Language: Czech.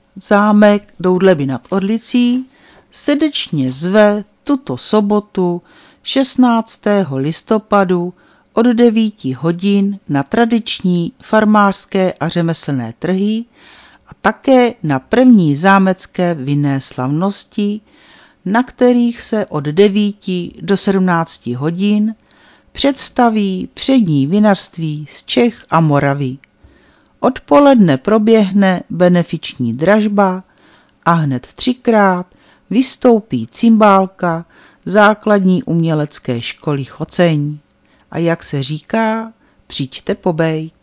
zámek Doudleby nad Orlicí srdečně zve tuto sobotu 16. listopadu od 9 hodin na tradiční farmářské a řemeslné trhy a také na první zámecké vinné slavnosti, na kterých se od 9 do 17 hodin představí přední vinařství z Čech a Moravy. Odpoledne proběhne benefiční dražba a hned 3krát vystoupí cymbálka základní umělecké školy Choceň. A jak se říká, přijďte pobejt.